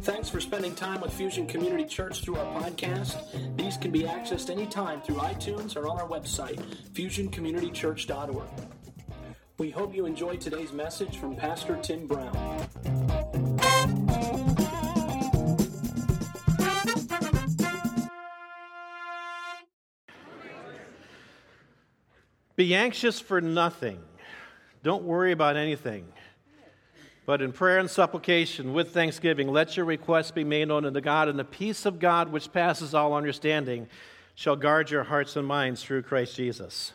Thanks for spending time with Fusion Community Church through our podcast. These can be accessed anytime through iTunes or on our website, fusioncommunitychurch.org. We hope you enjoyed today's message from Pastor Tim Brown. Be anxious for nothing. Don't worry about anything. But in prayer and supplication, with thanksgiving, let your requests be made known unto God, and the peace of God, which passes all understanding, shall guard your hearts and minds through Christ Jesus.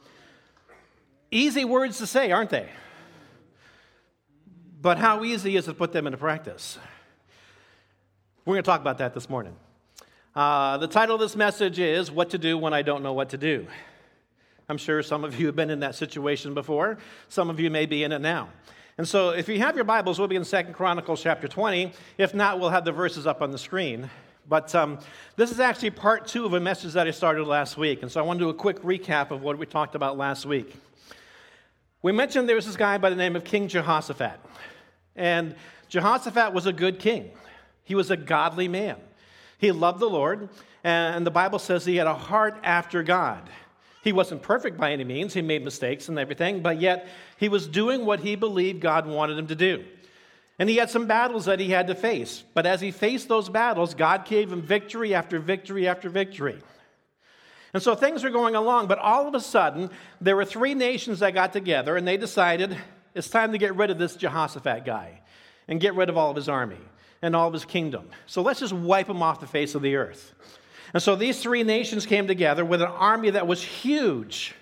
Easy words to say, aren't they? But how easy is it to put them into practice? We're going to talk about that this morning. The title of this message is, What to Do When I Don't Know What to Do. I'm sure some of you have been in that situation before. Some of you may be in it now. And so if you have your Bibles, we'll be in 2 Chronicles chapter 20. If not, we'll have the verses up on the screen. But this is actually part 2 of a message that I started last week. And so I want to do a quick recap of what we talked about last week. We mentioned there was this guy by the name of King Jehoshaphat. And Jehoshaphat was a good king. He was a godly man. He loved the Lord. And the Bible says he had a heart after God. He wasn't perfect by any means. He made mistakes and everything, but yet he was doing what he believed God wanted him to do. And he had some battles that he had to face. But as he faced those battles, God gave him victory after victory after victory. And so things were going along, but all of a sudden, there were 3 nations that got together, and they decided it's time to get rid of this Jehoshaphat guy and get rid of all of his army and all of his kingdom. So let's just wipe him off the face of the earth. And so these 3 nations came together with an army that was huge,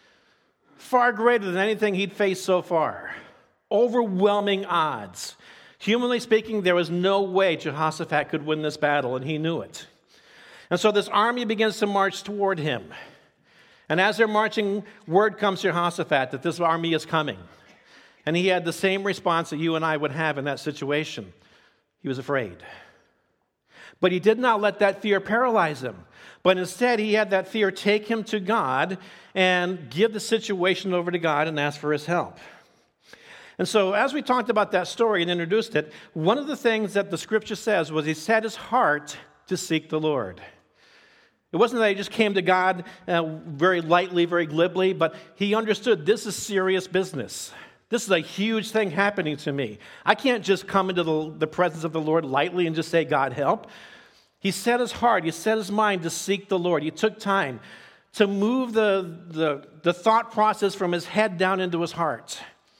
far greater than anything he'd faced so far. Overwhelming odds. Humanly speaking, there was no way Jehoshaphat could win this battle, and he knew it. And so this army begins to march toward him. And as they're marching, word comes to Jehoshaphat that this army is coming. And he had the same response that you and I would have in that situation. He was afraid. But he did not let that fear paralyze him. But instead, he had that fear take him to God and give the situation over to God and ask for his help. And so as we talked about that story and introduced it, one of the things that the scripture says was he set his heart to seek the Lord. It wasn't that he just came to God very lightly, very glibly, but he understood this is serious business. This is a huge thing happening to me. I can't just come into the presence of the Lord lightly and just say, God, help. He set his heart, he set his mind to seek the Lord. He took time to move the thought process from his head down into his heart.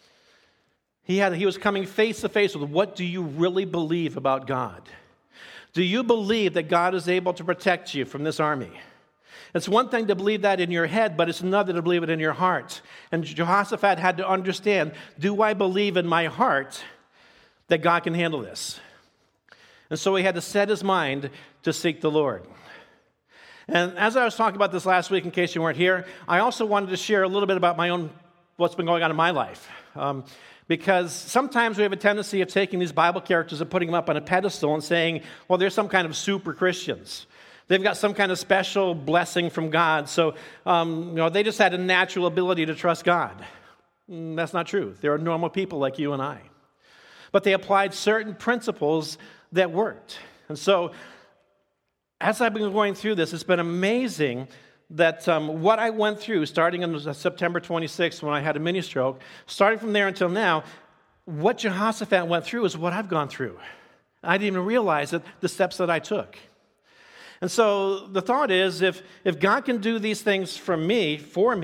He was coming face to face with, what do you really believe about God? Do you believe that God is able to protect you from this army? It's one thing to believe that in your head, but it's another to believe it in your heart. And Jehoshaphat had to understand, do I believe in my heart that God can handle this? And so he had to set his mind to seek the Lord. And as I was talking about this last week, in case you weren't here, I also wanted to share a little bit about what's been going on in my life. Because sometimes we have a tendency of taking these Bible characters and putting them up on a pedestal and saying, well, they're some kind of super Christians. They've got some kind of special blessing from God, so they just had a natural ability to trust God. That's not true. They are normal people like you and I. But they applied certain principles that worked. And so, as I've been going through this, it's been amazing that what I went through, starting on September 26th when I had a mini stroke, starting from there until now, what Jehoshaphat went through is what I've gone through. I didn't even realize it, the steps that I took. And so the thought is, if God can do these things for me,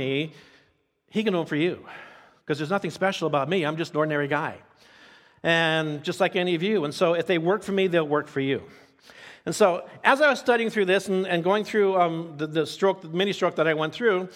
he can do them for you. Because there's nothing special about me. I'm just an ordinary guy. And just like any of you. And so if they work for me, they'll work for you. And so as I was studying through this and going through the mini stroke that I went through,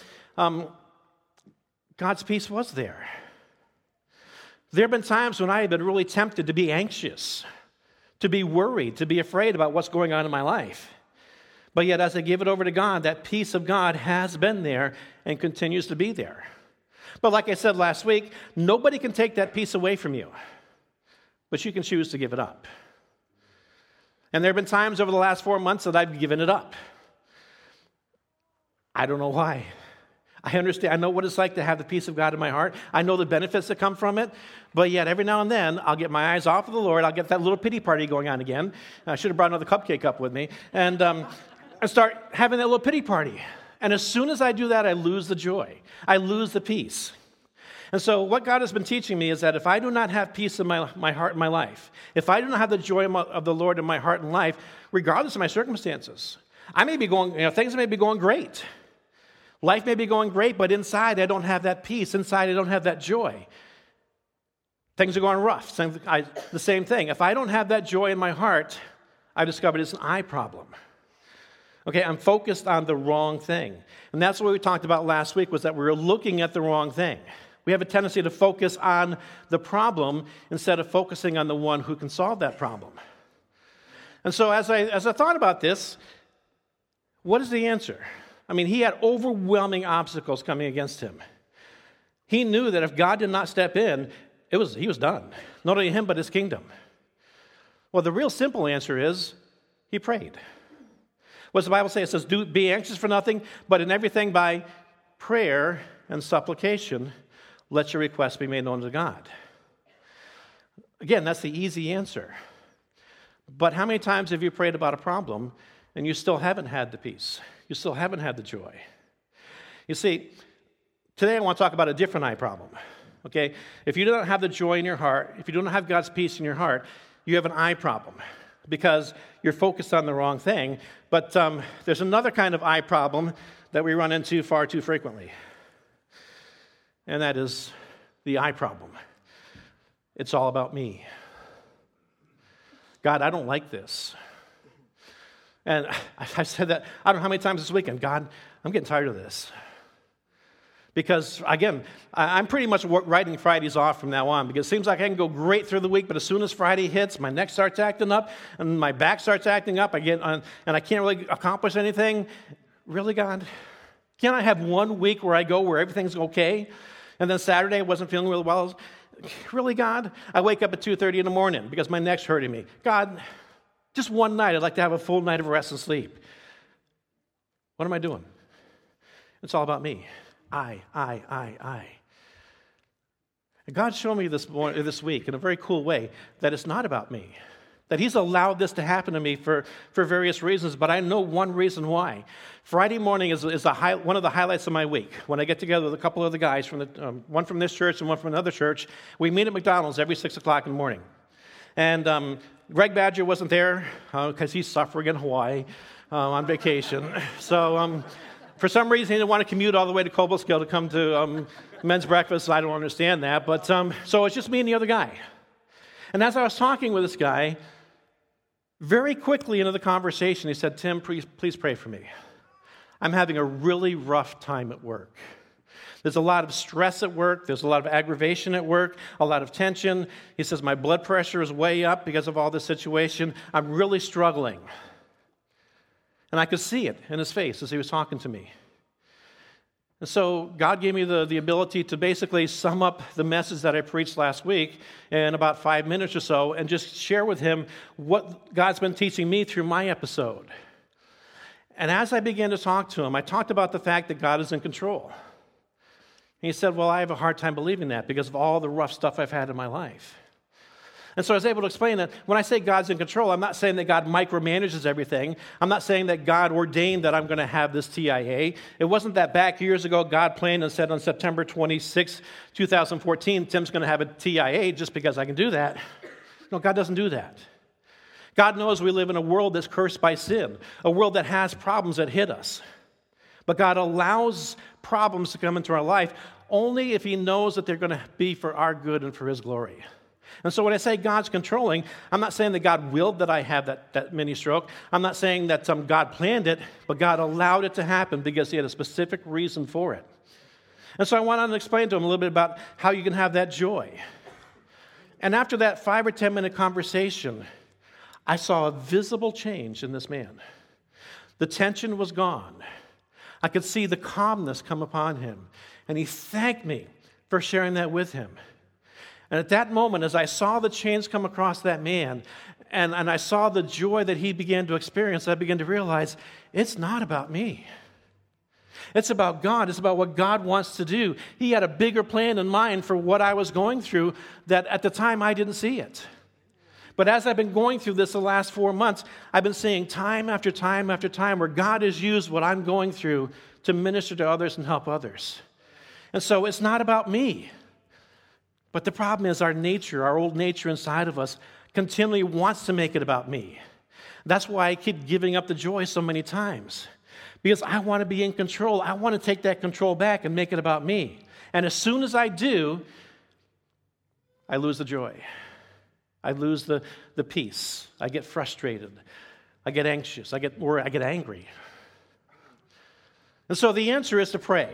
God's peace was there. There have been times when I have been really tempted to be anxious, to be worried, to be afraid about what's going on in my life. But yet, as I give it over to God, that peace of God has been there and continues to be there. But like I said last week, nobody can take that peace away from you. But you can choose to give it up. And there have been times over the last 4 months that I've given it up. I don't know why. I understand. I know what it's like to have the peace of God in my heart. I know the benefits that come from it. But yet, every now and then, I'll get my eyes off of the Lord. I'll get that little pity party going on again. I should have brought another cupcake up with me. And start having that little pity party. And as soon as I do that, I lose the joy. I lose the peace. And so what God has been teaching me is that if I do not have peace in my heart and my life, if I do not have the joy of the Lord in my heart and life, regardless of my circumstances, I may be going, things may be going great. Life may be going great, but inside I don't have that peace. Inside I don't have that joy. Things are going rough. The same thing. If I don't have that joy in my heart, I've discovered it's an I problem. Okay, I'm focused on the wrong thing. And that's what we talked about last week, was that we were looking at the wrong thing. We have a tendency to focus on the problem instead of focusing on the one who can solve that problem. And so as I thought about this, what is the answer? I mean, he had overwhelming obstacles coming against him. He knew that if God did not step in, he was done. Not only him, but his kingdom. Well, the real simple answer is he prayed. What does the Bible say? It says, be anxious for nothing, but in everything by prayer and supplication, let your requests be made known to God. Again, that's the easy answer. But how many times have you prayed about a problem and you still haven't had the peace? You still haven't had the joy. You see, today I want to talk about a different I problem. Okay? If you don't have the joy in your heart, if you don't have God's peace in your heart, you have an I problem because you're focused on the wrong thing. But there's another kind of I problem that we run into far too frequently. And that is the I problem. It's all about me. God, I don't like this. And I said that, I don't know how many times this weekend. God, I'm getting tired of this. Because, again, I'm pretty much writing Fridays off from now on because it seems like I can go great through the week, but as soon as Friday hits, my neck starts acting up and my back starts acting up. And I can't really accomplish anything. Really, God? Can't I have one week where I go where everything's okay? And then Saturday I wasn't feeling really well. Really, God? I wake up at 2:30 in the morning because my neck's hurting me. God, just one night, I'd like to have a full night of rest and sleep. What am I doing? It's all about me. I. And God showed me this week in a very cool way that it's not about me. That he's allowed this to happen to me for various reasons, but I know one reason why. Friday morning is one of the highlights of my week. When I get together with a couple of the guys, one from this church and one from another church, we meet at McDonald's every 6 o'clock in the morning. And Greg Badger wasn't there because he's suffering in Hawaii on vacation. So for some reason, he didn't want to commute all the way to Cobleskill to come to men's breakfast. I don't understand that. But so it's just me and the other guy. And as I was talking with this guy, very quickly into the conversation, he said, Tim, please pray for me. I'm having a really rough time at work. There's a lot of stress at work. There's a lot of aggravation at work, a lot of tension. He says, my blood pressure is way up because of all this situation. I'm really struggling. And I could see it in his face as he was talking to me. And so God gave me the ability to basically sum up the message that I preached last week in about 5 minutes or so and just share with him what God's been teaching me through my episode. And as I began to talk to him, I talked about the fact that God is in control. And he said, well, I have a hard time believing that because of all the rough stuff I've had in my life. And so I was able to explain that when I say God's in control, I'm not saying that God micromanages everything. I'm not saying that God ordained that I'm going to have this TIA. It wasn't that back years ago God planned and said on September 26, 2014, Tim's going to have a TIA just because I can do that. No, God doesn't do that. God knows we live in a world that's cursed by sin, a world that has problems that hit us. But God allows problems to come into our life only if he knows that they're going to be for our good and for his glory. And so when I say God's controlling, I'm not saying that God willed that I have that mini stroke. I'm not saying that God planned it, but God allowed it to happen because he had a specific reason for it. And so I went on to explain to him a little bit about how you can have that joy. And after that 5 or 10 minute conversation, I saw a visible change in this man. The tension was gone. I could see the calmness come upon him. And he thanked me for sharing that with him. And at that moment, as I saw the change come across that man, and I saw the joy that he began to experience, I began to realize, it's not about me. It's about God. It's about what God wants to do. He had a bigger plan in mind for what I was going through that at the time I didn't see it. But as I've been going through this the last 4 months, I've been seeing time after time after time where God has used what I'm going through to minister to others and help others. And so it's not about me. But the problem is our nature, our old nature inside of us, continually wants to make it about me. That's why I keep giving up the joy so many times. Because I want to be in control. I want to take that control back and make it about me. And as soon as I do, I lose the joy. I lose the peace. I get frustrated. I get anxious. I get worried. I get angry. And so the answer is to pray.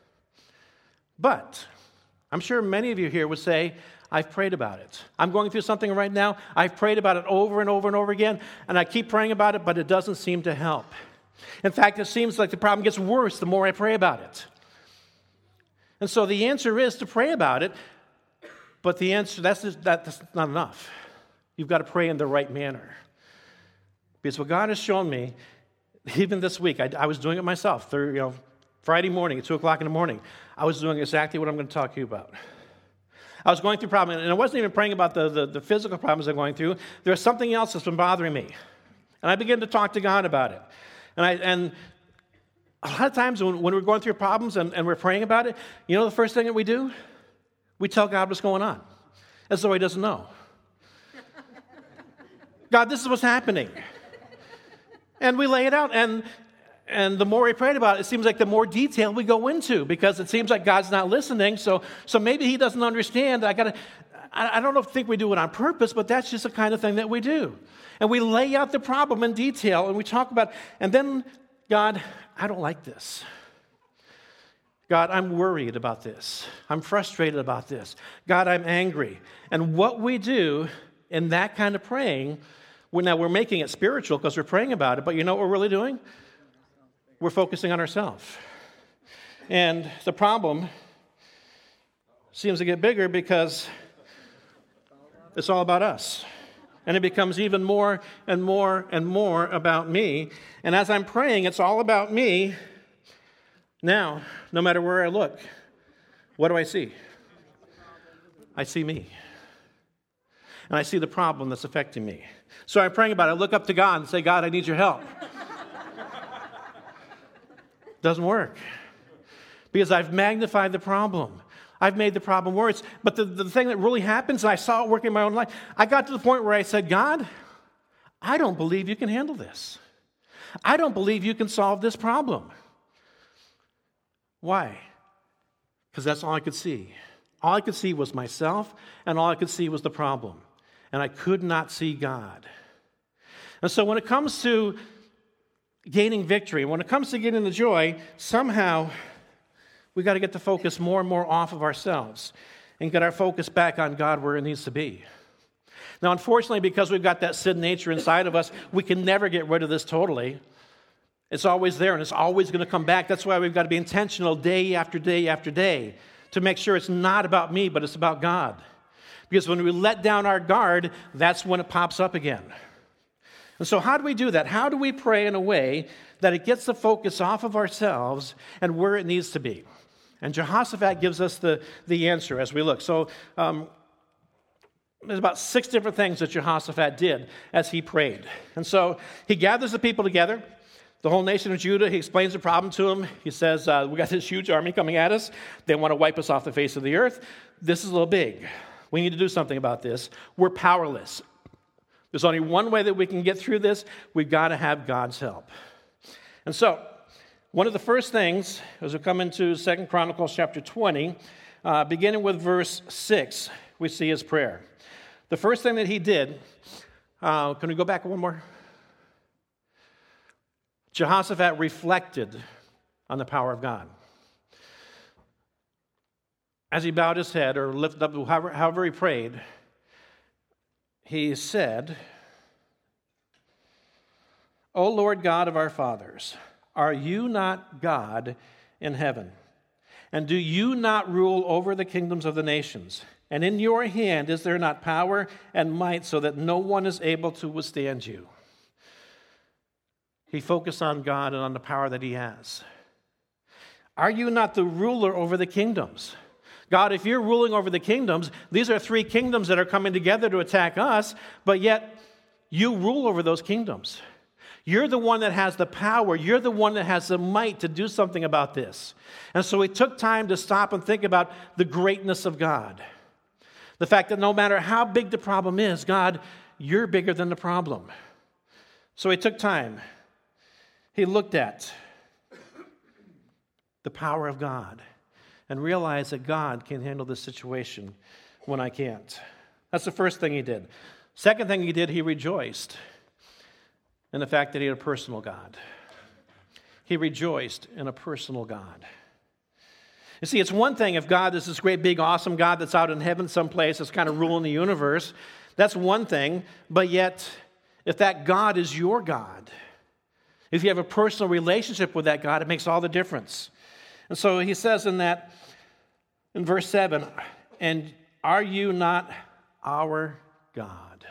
But I'm sure many of you here would say, I've prayed about it. I'm going through something right now. I've prayed about it over and over and over again, and I keep praying about it, but it doesn't seem to help. In fact, it seems like the problem gets worse the more I pray about it. And so the answer is to pray about it, but the answer, that's not enough. You've got to pray in the right manner. Because what God has shown me, even this week, I was doing it myself. Friday morning at 2 o'clock in the morning, I was doing exactly what I'm going to talk to you about. I was going through problems, and I wasn't even praying about the physical problems I'm going through. There's something else that's been bothering me. And I began to talk to God about it. And a lot of times when we're going through problems and we're praying about it, you know the first thing that we do? We tell God what's going on, as though he doesn't know. God, this is what's happening. And we lay it out, and the more we prayed about it, it seems like the more detail we go into, because it seems like God's not listening, so maybe he doesn't understand. I don't think we do it on purpose, but that's just the kind of thing that we do. And we lay out the problem in detail, and we talk about, and then, God, I don't like this. God, I'm worried about this. I'm frustrated about this. God, I'm angry. And what we do in that kind of praying, we're making it spiritual because we're praying about it, but you know what we're really doing? We're focusing on ourselves. And the problem seems to get bigger because it's all about us. And it becomes even more and more and more about me. And as I'm praying, it's all about me. Now, no matter where I look, what do I see? I see me. And I see the problem that's affecting me. So I'm praying about it. I look up to God and say, God, I need your help. Doesn't work. Because I've magnified the problem. I've made the problem worse. But the thing that really happens, and I saw it work in my own life, I got to the point where I said, God, I don't believe you can handle this. I don't believe you can solve this problem. Why? Because that's all I could see. All I could see was myself, and all I could see was the problem. And I could not see God. And so when it comes to gaining victory, when it comes to getting the joy, somehow we got to get the focus more and more off of ourselves and get our focus back on God where it needs to be. Now, unfortunately, because we've got that sin nature inside of us, we can never get rid of this totally. It's always there, and it's always going to come back. That's why we've got to be intentional day after day after day to make sure it's not about me, but it's about God. Because when we let down our guard, that's when it pops up again. And so how do we do that? How do we pray in a way that it gets the focus off of ourselves and where it needs to be? And Jehoshaphat gives us the answer as we look. So there's about 6 different things that Jehoshaphat did as he prayed. And so he gathers the people together, the whole nation of Judah. He explains the problem to them. He says, we got this huge army coming at us. They want to wipe us off the face of the earth. This is a little big. We need to do something about this. We're powerless. There's only one way that we can get through this. We've got to have God's help. And so, one of the first things, as we come into 2 Chronicles chapter 20, beginning with verse 6, we see his prayer. The first thing that he did, can we go back one more? Jehoshaphat reflected on the power of God. As he bowed his head or lifted up, however he prayed, he said, O Lord God of our fathers, are you not God in heaven? And do you not rule over the kingdoms of the nations? And in your hand is there not power and might so that no one is able to withstand you? He focused on God and on the power that he has. are you not the ruler over the kingdoms? God, if you're ruling over the kingdoms, these are 3 kingdoms that are coming together to attack us, but yet you rule over those kingdoms. You're the one that has the power. You're the one that has the might to do something about this. And so he took time to stop and think about the greatness of God. The fact that no matter how big the problem is, God, you're bigger than the problem. So he took time. He looked at the power of God and realized that God can handle this situation when I can't. That's the first thing he did. Second thing he did, he rejoiced in the fact that he had a personal God. He rejoiced in a personal God. You see, it's one thing if God is this great, big, awesome God that's out in heaven someplace that's kind of ruling the universe. That's one thing. But yet, if that God is your God, if you have a personal relationship with that God, it makes all the difference. And so he says in verse 7, and are you not our God?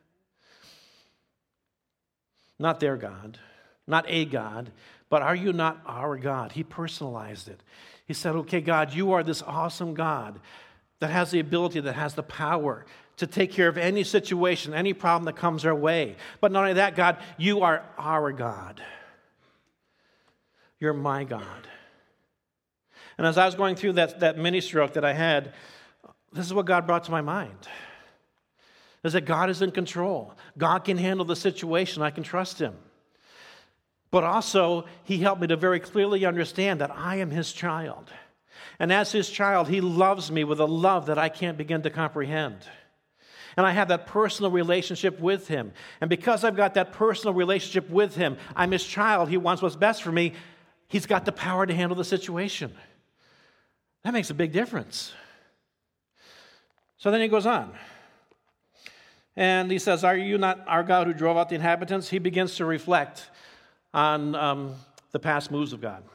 Not their God, not a God, but are you not our God? He personalized it. He said, okay, God, you are this awesome God that has the ability, that has the power to take care of any situation, any problem that comes our way. But not only that, God, you are our God. You're my God. And as I was going through that mini stroke that I had, this is what God brought to my mind. Is that God is in control. God can handle the situation. I can trust him. But also, he helped me to very clearly understand that I am his child. And as his child, he loves me with a love that I can't begin to comprehend. And I have that personal relationship with him. And because I've got that personal relationship with him, I'm his child. He wants what's best for me. He's got the power to handle the situation. That makes a big difference. So then he goes on. And he says, are you not our God who drove out the inhabitants? He begins to reflect on the past moves of God.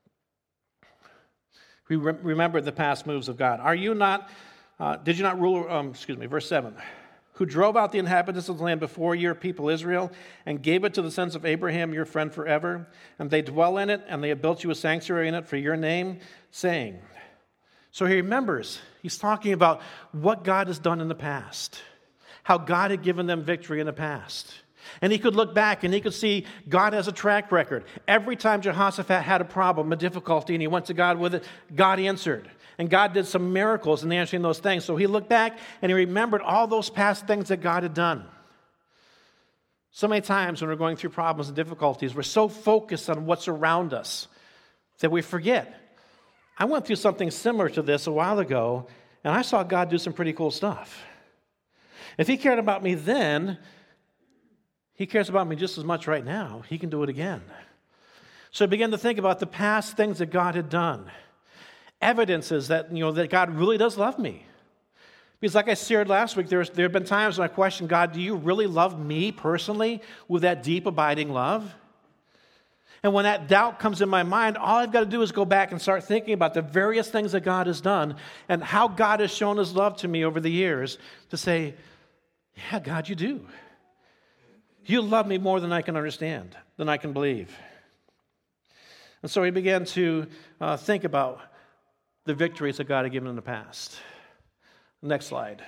We remember the past moves of God. Are you not, did you not rule, verse 7, who drove out the inhabitants of the land before your people Israel and gave it to the sons of Abraham, your friend forever, and they dwell in it, and they have built you a sanctuary in it for your name, saying. So he remembers, he's talking about what God has done in the past, how God had given them victory in the past. And he could look back and he could see God has a track record. Every time Jehoshaphat had a problem, a difficulty, and he went to God with it, God answered. And God did some miracles in answering those things. So he looked back and he remembered all those past things that God had done. So many times when we're going through problems and difficulties, we're so focused on what's around us that we forget. I went through something similar to this a while ago, and I saw God do some pretty cool stuff. If he cared about me then, he cares about me just as much right now. He can do it again. So I began to think about the past things that God had done. Evidences that, that God really does love me. Because like I shared last week, there have been times when I questioned, God, do you really love me personally with that deep, abiding love? And when that doubt comes in my mind, all I've got to do is go back and start thinking about the various things that God has done and how God has shown his love to me over the years to say, yeah, God, you do. You love me more than I can understand, than I can believe. And so he began to think about the victories that God had given in the past. Next slide.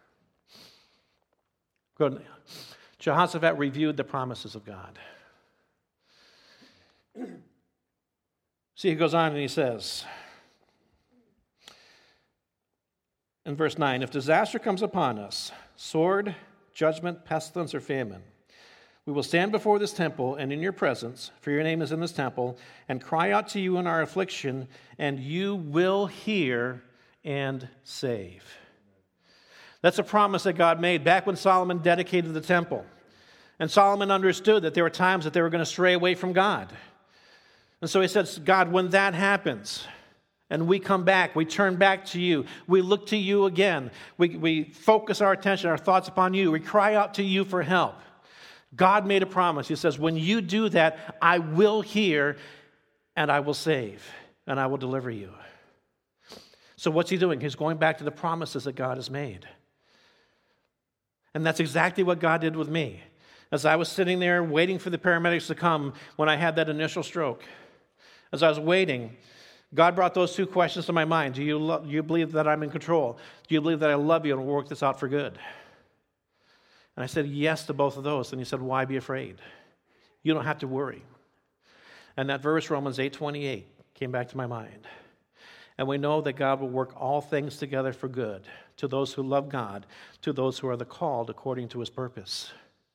Good. Jehoshaphat reviewed the promises of God. See, he goes on and he says, in verse 9, if disaster comes upon us, sword, judgment, pestilence, or famine, we will stand before this temple and in your presence, for your name is in this temple, and cry out to you in our affliction, and you will hear and save. That's a promise that God made back when Solomon dedicated the temple. And Solomon understood that there were times that they were going to stray away from God. And so he says, God, when that happens, and we come back, we turn back to you, we look to you again, we focus our attention, our thoughts upon you, we cry out to you for help. God made a promise. He says, when you do that, I will hear and I will save and I will deliver you. So what's he doing? He's going back to the promises that God has made. And that's exactly what God did with me. As I was sitting there waiting for the paramedics to come when I had that initial stroke, as I was waiting, God brought those two questions to my mind. Do you believe that I'm in control? Do you believe that I love you and will work this out for good? And I said yes to both of those. And he said, why be afraid? You don't have to worry. And that verse, Romans 8:28, came back to my mind. And we know that God will work all things together for good to those who love God, to those who are the called according to his purpose.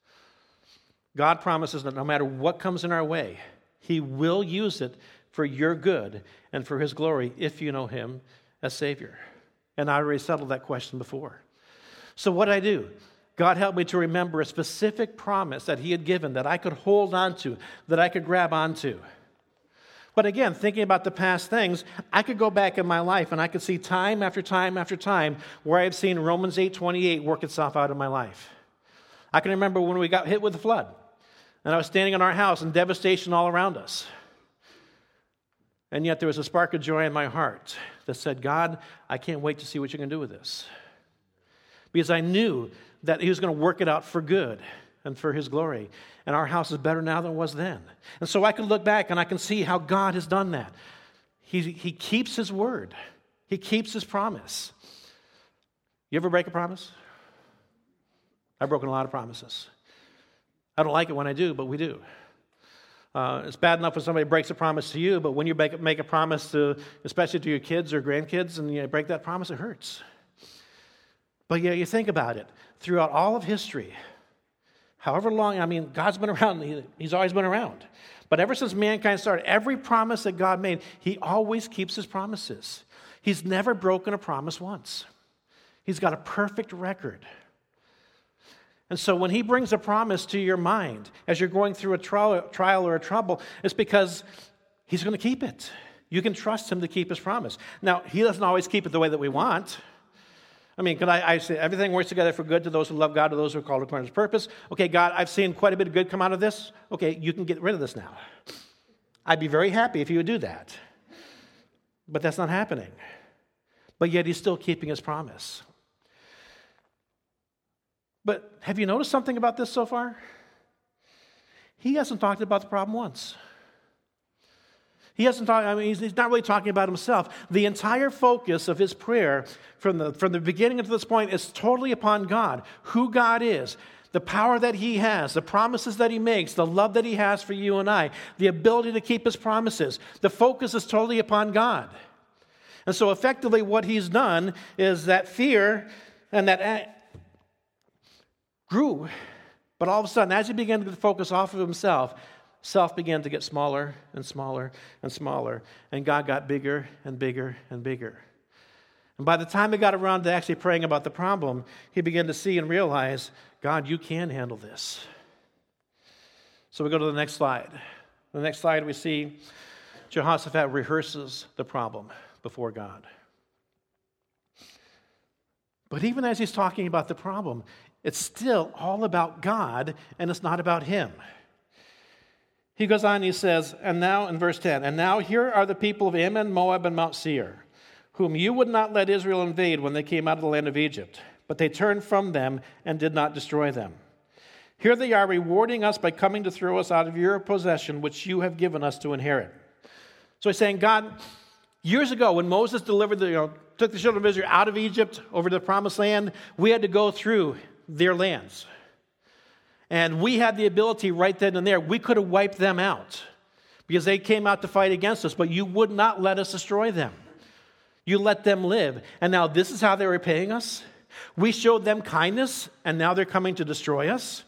God promises that no matter what comes in our way, he will use it for your good and for his glory if you know him as Savior. And I already settled that question before. So what did I do? God helped me to remember a specific promise that he had given that I could hold on to, that I could grab onto. But again, thinking about the past things, I could go back in my life and I could see time after time after time where I've seen Romans 8:28 work itself out in my life. I can remember when we got hit with the flood and I was standing in our house and devastation all around us. And yet there was a spark of joy in my heart that said, God, I can't wait to see what you're going to do with this. Because I knew that he was going to work it out for good and for his glory. And our house is better now than it was then. And so I can look back and I can see how God has done that. He keeps his word. He keeps his promise. You ever break a promise? I've broken a lot of promises. I don't like it when I do, but we do. It's bad enough when somebody breaks a promise to you, but when you make a promise to, especially to your kids or grandkids, and you break that promise, it hurts. But yeah, you think about it. Throughout all of history, however long, God's been around. He's always been around. But ever since mankind started, every promise that God made, he always keeps his promises. He's never broken a promise once. He's got a perfect record. And so when he brings a promise to your mind as you're going through a trial or a trouble, it's because he's going to keep it. You can trust him to keep his promise. Now, he doesn't always keep it the way that we want. Can I say everything works together for good to those who love God, to those who are called according to his purpose? Okay, God, I've seen quite a bit of good come out of this. Okay, you can get rid of this now. I'd be very happy if you would do that. But that's not happening. But yet he's still keeping his promise. But have you noticed something about this so far? He hasn't talked about the problem once. He hasn't talked, he's not really talking about himself. The entire focus of his prayer from the beginning to this point is totally upon God, who God is, the power that he has, the promises that he makes, the love that he has for you and I, the ability to keep his promises. The focus is totally upon God. And so effectively what he's done is that fear and that grew, but all of a sudden as he began to focus off of himself, self began to get smaller and smaller and smaller, and God got bigger and bigger and bigger. And by the time he got around to actually praying about the problem, he began to see and realize, God, you can handle this. So we go to the next slide. The next slide we see Jehoshaphat rehearses the problem before God. But even as he's talking about the problem, it's still all about God, and it's not about him. He goes on and he says, and now in verse 10, and now here are the people of Ammon, Moab, and Mount Seir, whom you would not let Israel invade when they came out of the land of Egypt, but they turned from them and did not destroy them. Here they are rewarding us by coming to throw us out of your possession, which you have given us to inherit. So he's saying, God, years ago when Moses took the children of Israel out of Egypt over to the promised land, we had to go through their lands. And we had the ability right then and there. We could have wiped them out because they came out to fight against us, but you would not let us destroy them. You let them live. And now this is how they were repaying us? We showed them kindness, and now they're coming to destroy us?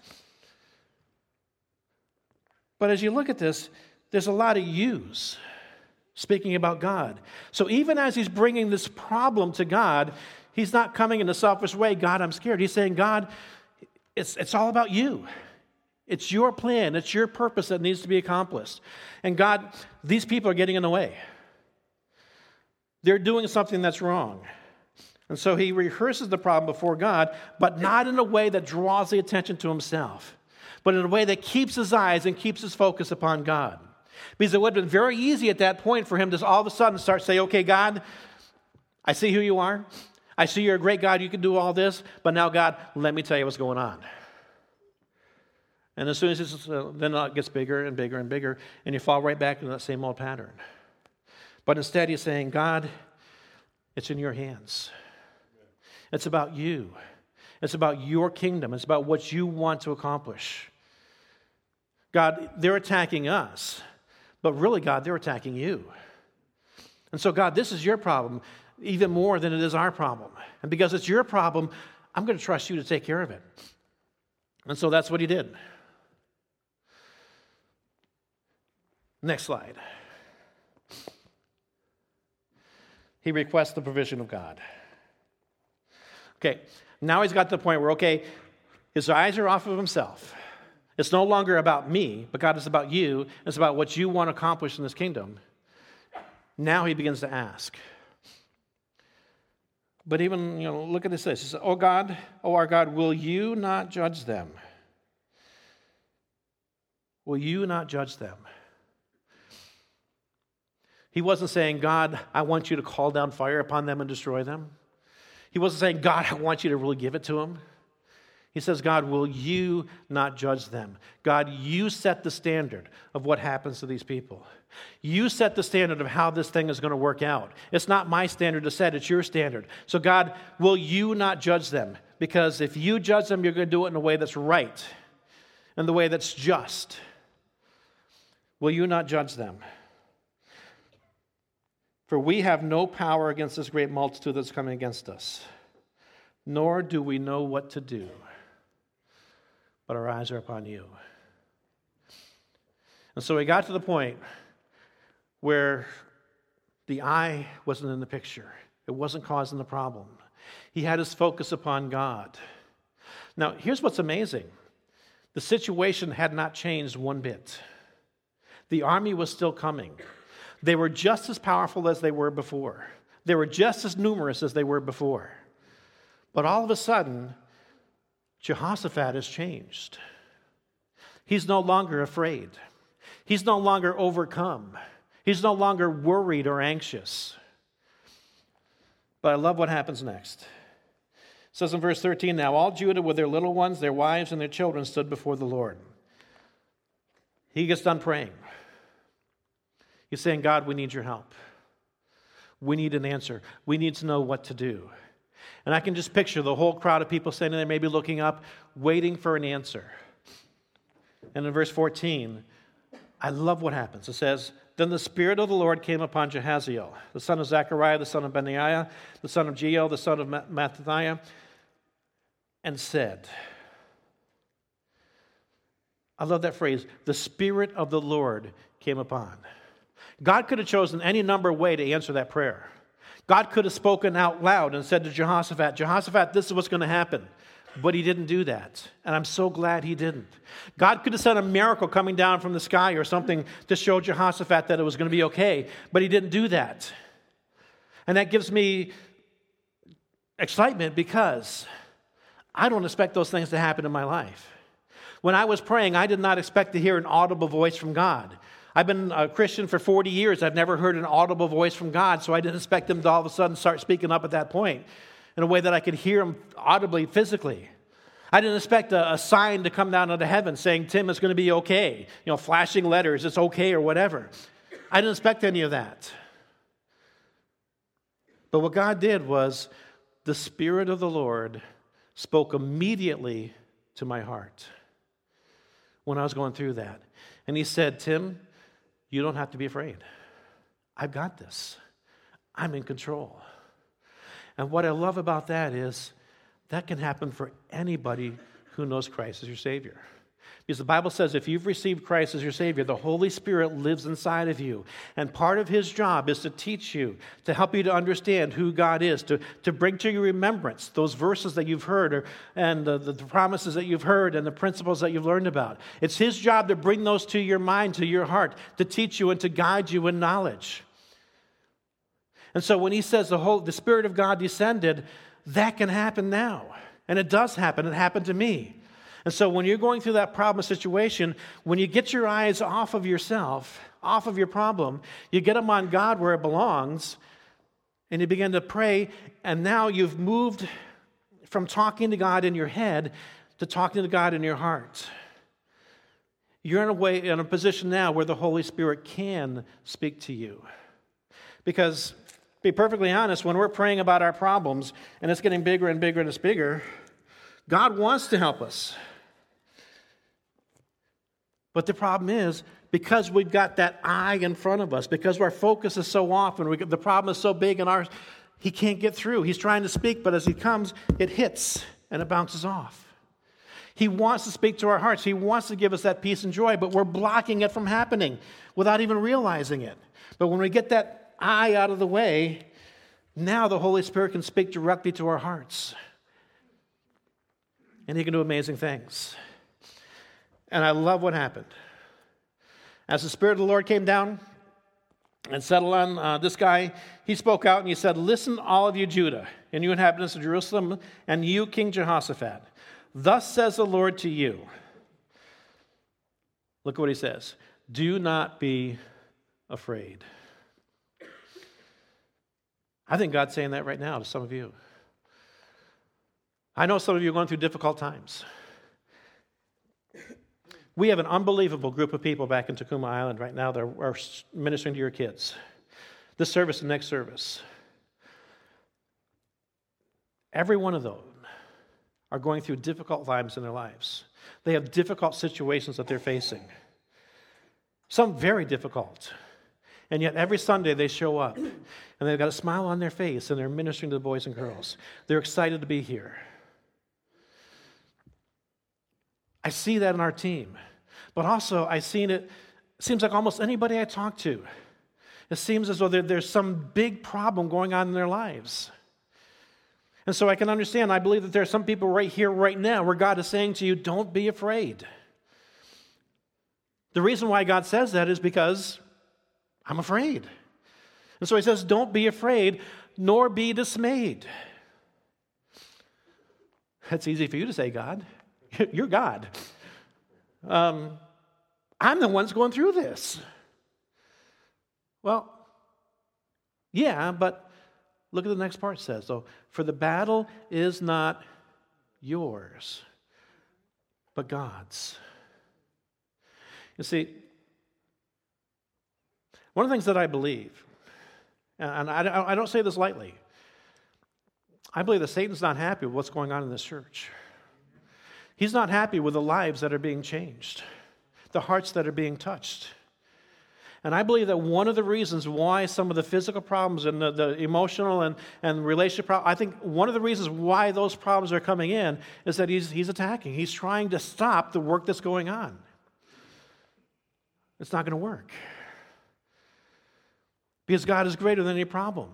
But as you look at this, there's a lot of yous speaking about God. So even as he's bringing this problem to God, he's not coming in a selfish way, God, I'm scared. He's saying, God, it's all about you. It's your plan. It's your purpose that needs to be accomplished. And God, these people are getting in the way. They're doing something that's wrong. And so he rehearses the problem before God, but not in a way that draws the attention to himself, but in a way that keeps his eyes and keeps his focus upon God. Because it would have been very easy at that point for him to all of a sudden start saying, okay, God, I see who you are. I see you're a great God. You can do all this. But now, God, let me tell you what's going on. And as soon as then it gets bigger and bigger and bigger, and you fall right back into that same old pattern. But instead he's saying, God, it's in your hands. It's about you. It's about your kingdom. It's about what you want to accomplish. God, they're attacking us, but really, God, they're attacking you. And so, God, this is your problem even more than it is our problem. And because it's your problem, I'm going to trust you to take care of it. And so that's what he did. Next slide. He requests the provision of God. Okay, now he's got to the point where, okay, his eyes are off of himself. It's no longer about me, but God, it's about you. It's about what you want to accomplish in this kingdom. Now he begins to ask. But even, look at this. He says, oh God, oh our God, will you not judge them? Will you not judge them? He wasn't saying, God, I want you to call down fire upon them and destroy them. He wasn't saying, God, I want you to really give it to them. He says, God, will you not judge them? God, you set the standard of what happens to these people. You set the standard of how this thing is going to work out. It's not my standard to set, it's your standard. So God, will you not judge them? Because if you judge them, you're going to do it in a way that's right, in the way that's just. Will you not judge them? For we have no power against this great multitude that's coming against us, nor do we know what to do. But our eyes are upon you. And so he got to the point where the eye wasn't in the picture. It wasn't causing the problem. He had his focus upon God. Now, here's what's amazing. The situation had not changed one bit. The army was still coming. They were just as powerful as they were before. They were just as numerous as they were before. But all of a sudden, Jehoshaphat has changed. He's no longer afraid. He's no longer overcome. He's no longer worried or anxious. But I love what happens next. It says in verse 13, now all Judah with their little ones, their wives, and their children stood before the Lord. He gets done praying. He's saying, God, we need your help. We need an answer. We need to know what to do. And I can just picture the whole crowd of people standing there, maybe looking up, waiting for an answer. And in verse 14, I love what happens. It says, then the Spirit of the Lord came upon Jehaziel, the son of Zechariah, the son of Benaiah, the son of Jeiel, the son of Mattithiah, and said, I love that phrase, the Spirit of the Lord came upon. God could have chosen any number of ways to answer that prayer. God could have spoken out loud and said to Jehoshaphat, Jehoshaphat, this is what's going to happen. But he didn't do that. And I'm so glad he didn't. God could have sent a miracle coming down from the sky or something to show Jehoshaphat that it was going to be okay. But he didn't do that. And that gives me excitement because I don't expect those things to happen in my life. When I was praying, I did not expect to hear an audible voice from God. I've been a Christian for 40 years. I've never heard an audible voice from God, so I didn't expect him to all of a sudden start speaking up at that point in a way that I could hear him audibly, physically. I didn't expect a sign to come down out of heaven saying, Tim, it's going to be okay. Flashing letters, it's okay or whatever. I didn't expect any of that. But what God did was the Spirit of the Lord spoke immediately to my heart when I was going through that. And he said, Tim, you don't have to be afraid. I've got this. I'm in control. And what I love about that is that can happen for anybody who knows Christ as your Savior. Because the Bible says if you've received Christ as your Savior, the Holy Spirit lives inside of you. And part of His job is to teach you, to help you to understand who God is, to bring to your remembrance those verses that you've heard and the promises that you've heard and the principles that you've learned about. It's His job to bring those to your mind, to your heart, to teach you and to guide you in knowledge. And so when He says the Spirit of God descended, that can happen now. And it does happen. It happened to me. And so when you're going through that problem situation, when you get your eyes off of yourself, off of your problem, you get them on God where it belongs, and you begin to pray, and now you've moved from talking to God in your head to talking to God in your heart. You're in a position now where the Holy Spirit can speak to you. Because, to be perfectly honest, when we're praying about our problems and it's getting bigger and bigger and it's bigger, God wants to help us. But the problem is, because we've got that eye in front of us, because our focus is so off and the problem is so big and he can't get through. He's trying to speak, but as he comes, it hits and it bounces off. He wants to speak to our hearts. He wants to give us that peace and joy, but we're blocking it from happening without even realizing it. But when we get that eye out of the way, now the Holy Spirit can speak directly to our hearts. And he can do amazing things. And I love what happened. As the Spirit of the Lord came down and settled on this guy, he spoke out and he said, "Listen, all of you Judah, and you inhabitants of Jerusalem, and you, King Jehoshaphat. Thus says the Lord to you." Look what he says. "Do not be afraid." I think God's saying that right now to some of you. I know some of you are going through difficult times. We have an unbelievable group of people back in Tacoma Island right now that are ministering to your kids. This service and next service. Every one of those are going through difficult times in their lives. They have difficult situations that they're facing. Some very difficult. And yet every Sunday they show up and they've got a smile on their face and they're ministering to the boys and girls. They're excited to be here. I see that in our team. But also I seen it seems like almost anybody I talk to, it seems as though there's some big problem going on in their lives. And so I can understand, I believe that there are some people right here, right now, where God is saying to you, don't be afraid. The reason why God says that is because I'm afraid. And so he says, don't be afraid, nor be dismayed. That's easy for you to say, God. You're God. I'm the one that's going through this. Well, yeah, but look at the next part. It says, so, for the battle is not yours, but God's. You see, one of the things that I believe, and I don't say this lightly, I believe that Satan's not happy with what's going on in this church. He's not happy with the lives that are being changed, the hearts that are being touched. And I believe that one of the reasons why some of the physical problems and the emotional and relationship problems, I think one of the reasons why those problems are coming in is that he's attacking. He's trying to stop the work that's going on. It's not going to work. Because God is greater than any problem.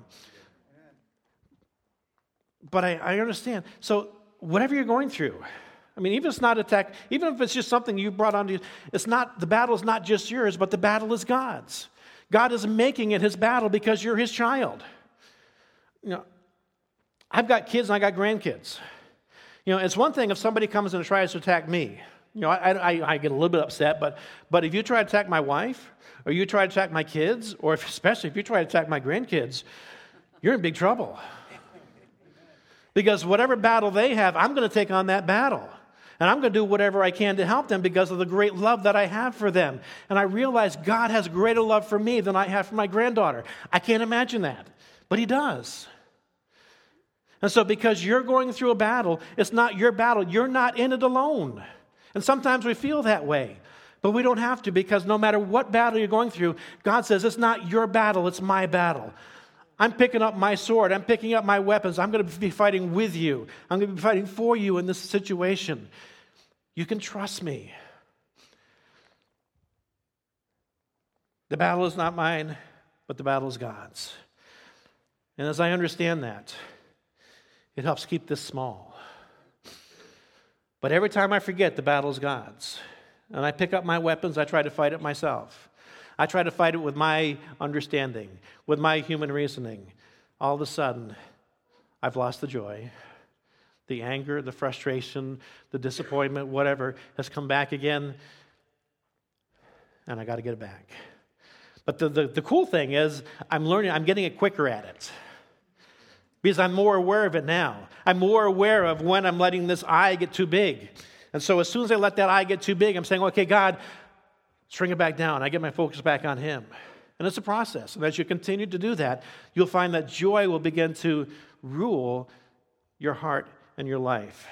But I understand. So whatever you're going through, I mean, even if it's not attack, even if it's just something you brought onto you, the battle is not just yours, but the battle is God's. God is making it his battle because you're his child. You know, I've got kids and I got grandkids. You know, it's one thing if somebody comes and tries to attack me. You know, I get a little bit upset, but if you try to attack my wife, or you try to attack my kids, or especially if you try to attack my grandkids, you're in big trouble. Because whatever battle they have, I'm going to take on that battle. And I'm going to do whatever I can to help them because of the great love that I have for them. And I realize God has greater love for me than I have for my granddaughter. I can't imagine that, but he does. And so because you're going through a battle, it's not your battle. You're not in it alone. And sometimes we feel that way. But we don't have to, because no matter what battle you're going through, God says, it's not your battle, it's my battle. I'm picking up my sword. I'm picking up my weapons. I'm going to be fighting with you. I'm going to be fighting for you in this situation. You can trust me. The battle is not mine, but the battle is God's. And as I understand that, it helps keep this small. But every time I forget the battle is God's, and I pick up my weapons, I try to fight it myself. I try to fight it with my understanding, with my human reasoning. All of a sudden, I've lost the joy. The anger, the frustration, the disappointment, whatever, has come back again, and I got to get it back. But the cool thing is, I'm getting it quicker at it. Because I'm more aware of it now. I'm more aware of when I'm letting this eye get too big. And so as soon as I let that eye get too big, I'm saying, okay, God, string it back down. I get my focus back on him. And it's a process. And as you continue to do that, you'll find that joy will begin to rule your heart and your life.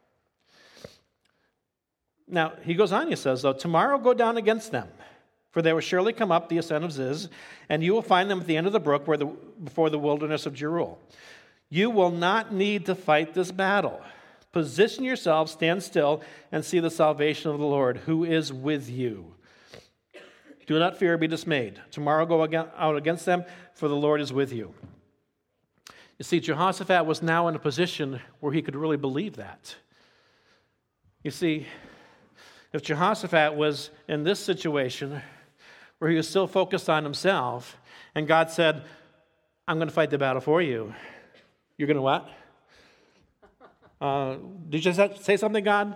Now, he goes on, he says, though, tomorrow go down against them, for they will surely come up the ascent of Ziz, and you will find them at the end of the brook before the wilderness of Jeruel. You will not need to fight this battle. Position yourselves, stand still, and see the salvation of the Lord, who is with you. Do not fear or be dismayed. Tomorrow go out against them, for the Lord is with you. You see, Jehoshaphat was now in a position where he could really believe that. You see, if Jehoshaphat was in this situation where he was still focused on himself, and God said, I'm going to fight the battle for you, you're going to what? Did you just say something, God?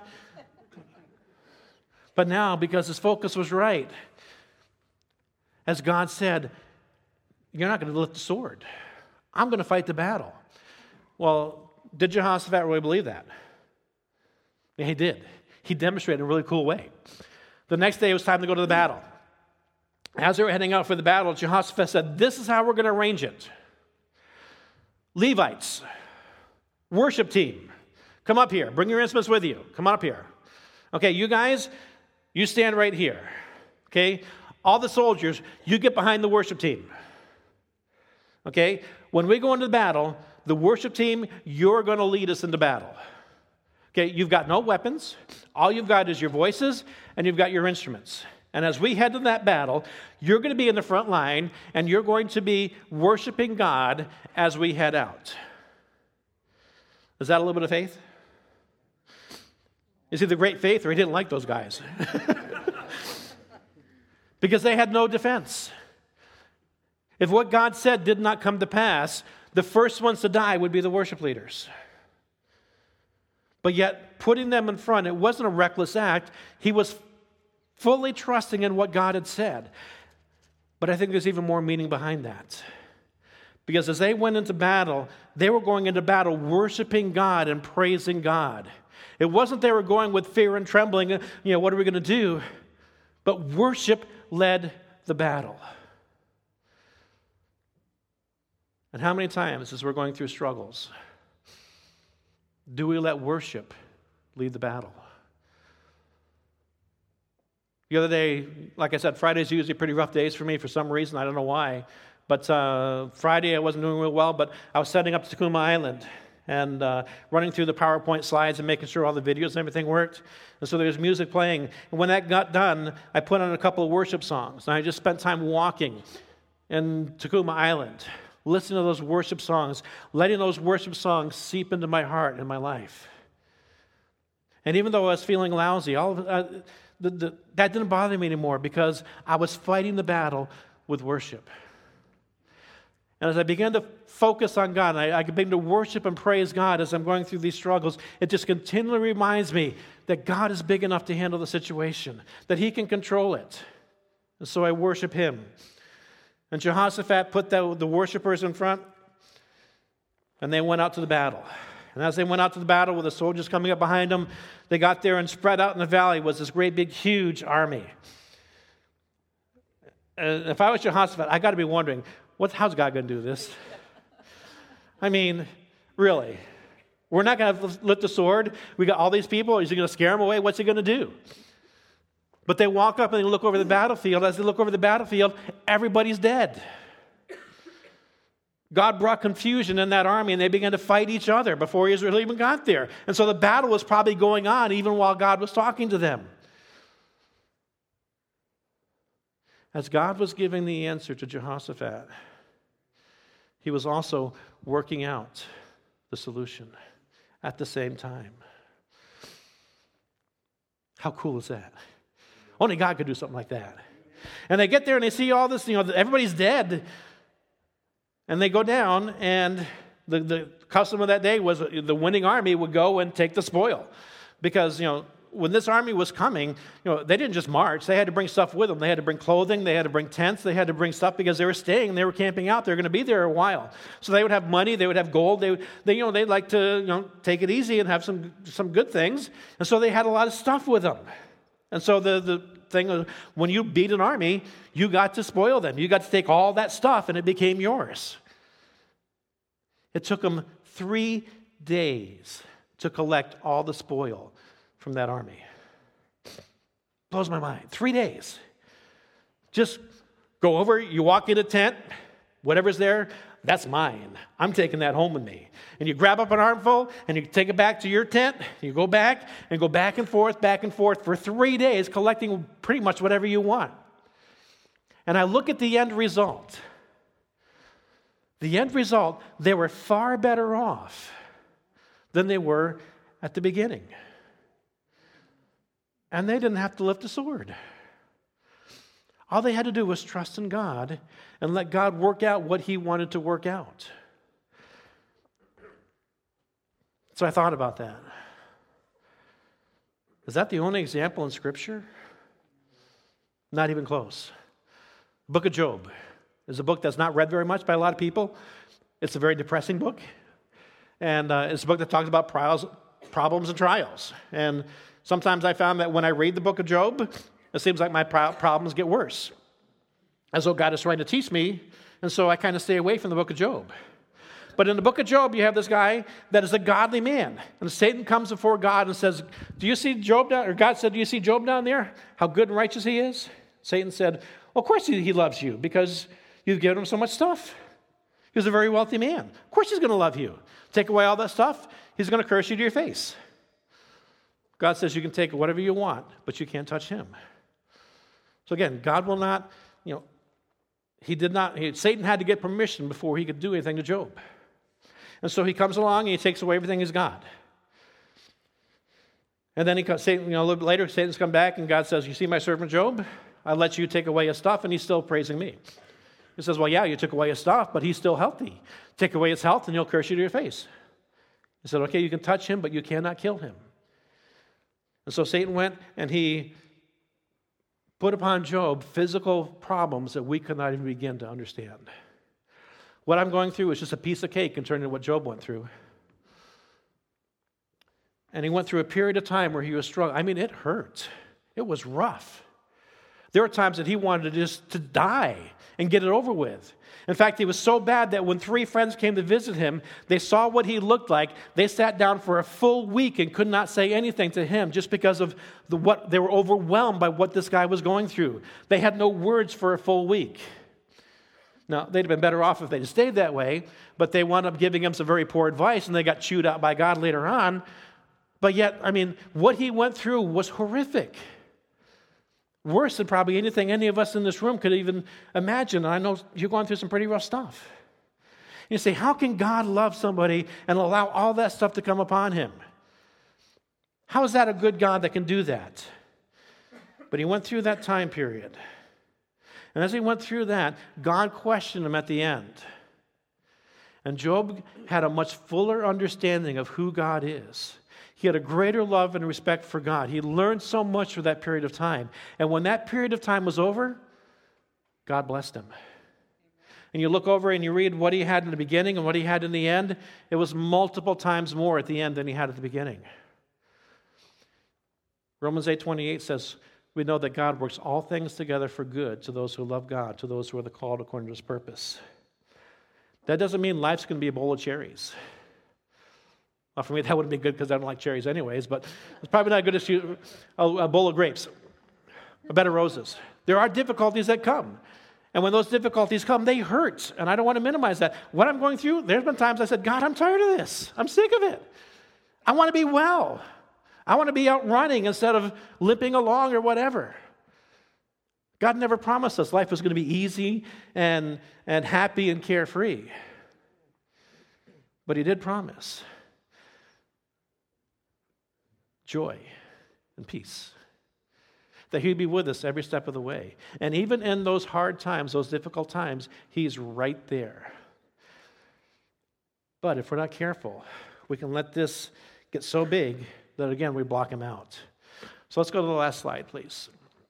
But now, because his focus was right, as God said, you're not going to lift the sword. I'm going to fight the battle. Well, did Jehoshaphat really believe that? Yeah, he did. He demonstrated in a really cool way. The next day, it was time to go to the battle. As they were heading out for the battle, Jehoshaphat said, this is how we're going to arrange it. Levites, worship team, come up here. Bring your instruments with you. Come on up here. Okay, you guys, you stand right here. Okay? All the soldiers, you get behind the worship team. Okay? When we go into battle, the worship team, you're going to lead us into battle. Okay? You've got no weapons. All you've got is your voices, and you've got your instruments. And as we head to that battle, you're going to be in the front line, and you're going to be worshiping God as we head out. Is that a little bit of faith? Is he the great faith, or he didn't like those guys? Because they had no defense. If what God said did not come to pass, the first ones to die would be the worship leaders. But yet, putting them in front, it wasn't a reckless act. He was fully trusting in what God had said. But I think there's even more meaning behind that. Because as they went into battle, they were going into battle worshiping God and praising God. It wasn't they were going with fear and trembling, what are we going to do? But worship led the battle. And how many times as we're going through struggles, do we let worship lead the battle? The other day, like I said, Fridays are usually pretty rough days for me for some reason. I don't know why. But Friday I wasn't doing real well, but I was setting up Tacoma Island and running through the PowerPoint slides and making sure all the videos and everything worked. And so there was music playing. And when that got done, I put on a couple of worship songs. And I just spent time walking in Tacoma Island, listening to those worship songs, letting those worship songs seep into my heart and my life. And even though I was feeling lousy, that didn't bother me anymore because I was fighting the battle with worship. And as I began to focus on God, and I began to worship and praise God as I'm going through these struggles, it just continually reminds me that God is big enough to handle the situation, that He can control it. And so I worship Him. And Jehoshaphat put the worshipers in front, and they went out to the battle. And as they went out to the battle with the soldiers coming up behind them, they got there and spread out in the valley was this great big huge army. And if I was Jehoshaphat, I got to be wondering, how's God going to do this? I mean, really? We're not going to lift the sword? We got all these people? Is He going to scare them away? What's He going to do? But they walk up and they look over the battlefield. As they look over the battlefield, everybody's dead. God brought confusion in that army, and they began to fight each other before Israel even got there. And so the battle was probably going on even while God was talking to them. As God was giving the answer to Jehoshaphat, He was also working out the solution at the same time. How cool is that? Only God could do something like that. And they get there and they see all this, everybody's dead. And they go down, and the custom of that day was the winning army would go and take the spoil. Because, when this army was coming, they didn't just march. They had to bring stuff with them. They had to bring clothing. They had to bring tents. They had to bring stuff because they were staying. They were camping out. They were going to be there a while. So they would have money. They would have gold. They'd like to, take it easy and have some good things. And so they had a lot of stuff with them. And so the thing. When you beat an army, you got to spoil them. You got to take all that stuff, and it became yours. It took them 3 days to collect all the spoil from that army. Blows my mind. 3 days. Just go over, you walk in a tent, whatever's there, that's mine. I'm taking that home with me. And you grab up an armful and you take it back to your tent. You go back and forth for 3 days, collecting pretty much whatever you want. And I look at the end result. The end result, they were far better off than they were at the beginning. And they didn't have to lift a sword. All they had to do was trust in God and let God work out what He wanted to work out. So I thought about that. Is that the only example in Scripture? Not even close. The book of Job is a book that's not read very much by a lot of people. It's a very depressing book. And it's a book that talks about problems and trials. And sometimes I found that when I read the book of Job, it seems like my problems get worse, as though God is trying to teach me, and so I kind of stay away from the book of Job. But in the book of Job, you have this guy that is a godly man, and Satan comes before God and says, "Do you see Job down?" Or God said, "Do you see Job down there? How good and righteous he is?" Satan said, "Well, of course he loves you because you've given him so much stuff. He was a very wealthy man. Of course he's going to love you. Take away all that stuff, he's going to curse you to your face." God says you can take whatever you want, but you can't touch him. So again, God will not, Satan had to get permission before he could do anything to Job. And so he comes along and he takes away everything he's got. And then a little bit later, Satan's come back and God says, "You see my servant Job? I let you take away his stuff," and he's still praising me. He says, "Well, yeah, you took away his stuff, but he's still healthy. Take away his health and he'll curse you to your face." He said, "Okay, you can touch him, but you cannot kill him." And so Satan went and he put upon Job physical problems that we could not even begin to understand. What I'm going through is just a piece of cake compared to what Job went through. And he went through a period of time where he was struggling. I mean, it hurt. It was rough. There were times that he wanted to die and get it over with. In fact, he was so bad that when 3 friends came to visit him, they saw what he looked like. They sat down for a full week and could not say anything to him just because of what they were overwhelmed by what this guy was going through. They had no words for a full week. Now, they'd have been better off if they'd stayed that way, but they wound up giving him some very poor advice, and they got chewed out by God later on. But yet, what he went through was horrific. Worse than probably anything any of us in this room could even imagine. And I know you're going through some pretty rough stuff. You say, how can God love somebody and allow all that stuff to come upon him? How is that a good God that can do that? But he went through that time period. And as he went through that, God questioned him at the end. And Job had a much fuller understanding of who God is. He had a greater love and respect for God. He learned so much for that period of time. And when that period of time was over, God blessed him. And you look over and you read what he had in the beginning and what he had in the end. It was multiple times more at the end than he had at the beginning. Romans 8:28 says, "We know that God works all things together for good to those who love God, to those who are called according to his purpose." That doesn't mean life's going to be a bowl of cherries. Well, for me, that wouldn't be good because I don't like cherries anyways, but it's probably not good as a bowl of grapes, a bed of roses. There are difficulties that come. And when those difficulties come, they hurt. And I don't want to minimize that. What I'm going through, there's been times I said, "God, I'm tired of this. I'm sick of it. I want to be well. I want to be out running instead of limping along or whatever." God never promised us life was going to be easy and happy and carefree. But he did promise joy and peace, that he'd be with us every step of the way. And even in those hard times, those difficult times, he's right there. But if we're not careful, we can let this get so big that, again, we block him out. So let's go to the last slide, please.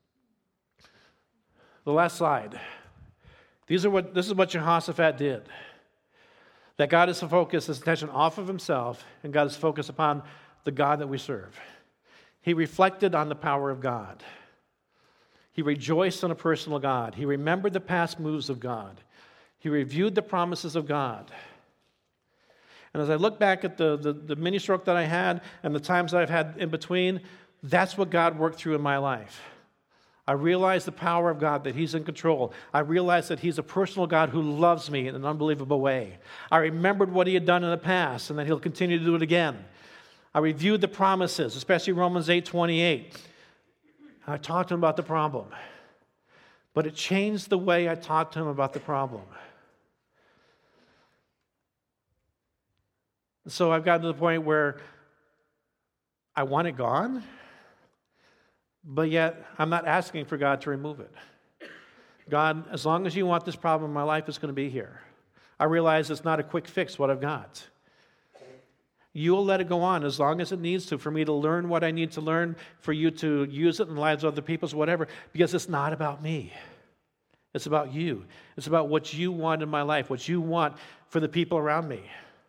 The last slide. This is what Jehoshaphat did. That God is to focus his attention off of himself, and God is focused upon the God that we serve. He reflected on the power of God. He rejoiced in a personal God. He remembered the past moves of God. He reviewed the promises of God. And as I look back at the mini stroke that I had and the times that I've had in between, that's what God worked through in my life. I realized the power of God, that He's in control. I realized that He's a personal God who loves me in an unbelievable way. I remembered what He had done in the past and that He'll continue to do it again. I reviewed the promises, especially Romans 8:28. I talked to Him about the problem. But it changed the way I talked to Him about the problem. So I've gotten to the point where I want it gone, but yet I'm not asking for God to remove it. God, as long as you want this problem in my life, it's going to be here. I realize it's not a quick fix, what I've got. You'll let it go on as long as it needs to, for me to learn what I need to learn, for you to use it in the lives of other people, whatever, because it's not about me. It's about you. It's about what you want in my life, what you want for the people around me.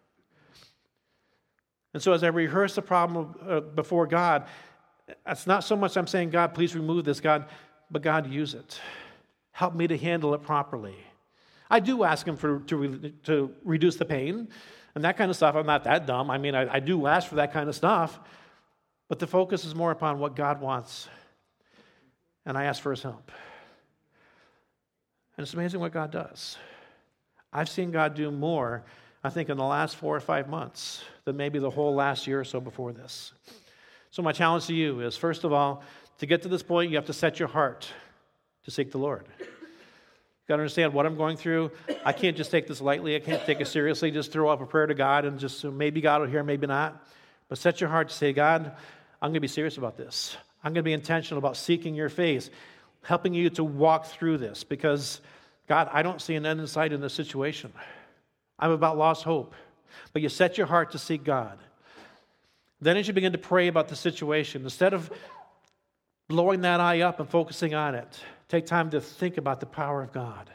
And so as I rehearse the problem before God, it's not so much I'm saying, God, please remove this, God, but God, use it. Help me to handle it properly. I do ask Him to reduce the pain and that kind of stuff. I'm not that dumb. I mean, I do ask for that kind of stuff, but the focus is more upon what God wants, and I ask for His help. And it's amazing what God does. I've seen God do more, I think, in the last 4 or 5 months than maybe the whole last year or so before this. So my challenge to you is, first of all, to get to this point, you have to set your heart to seek the Lord. You've got to understand what I'm going through. I can't just take this lightly. I can't take it seriously, just throw up a prayer to God and just maybe God will hear, maybe not. But set your heart to say, God, I'm going to be serious about this. I'm going to be intentional about seeking your face, helping you to walk through this, because, God, I don't see an end in sight in this situation. I'm about lost hope. But you set your heart to seek God. Then as you begin to pray about the situation, instead of blowing that eye up and focusing on it, take time to think about the power of God.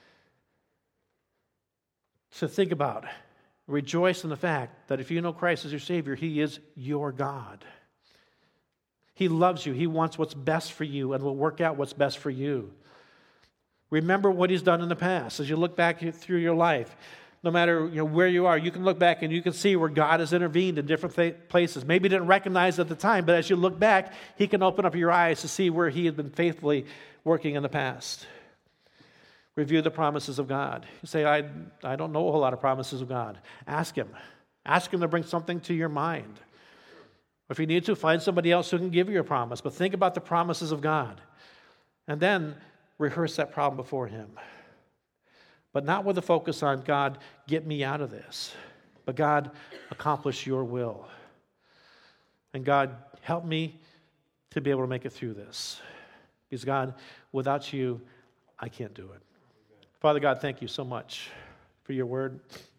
To think about, rejoice in the fact that if you know Christ as your Savior, He is your God. He loves you. He wants what's best for you and will work out what's best for you. Remember what He's done in the past. As you look back through your life, no matter where you are, you can look back and you can see where God has intervened in different places. Maybe you didn't recognize it at the time, but as you look back, He can open up your eyes to see where He has been faithfully working in the past. Review the promises of God. You say, I don't know a whole lot of promises of God. Ask Him. Ask Him to bring something to your mind. If you need to, find somebody else who can give you a promise. But think about the promises of God. And then rehearse that problem before Him. But not with a focus on, God, get me out of this. But God, accomplish your will. And God, help me to be able to make it through this. Because God, without you, I can't do it. Father God, thank you so much for your word.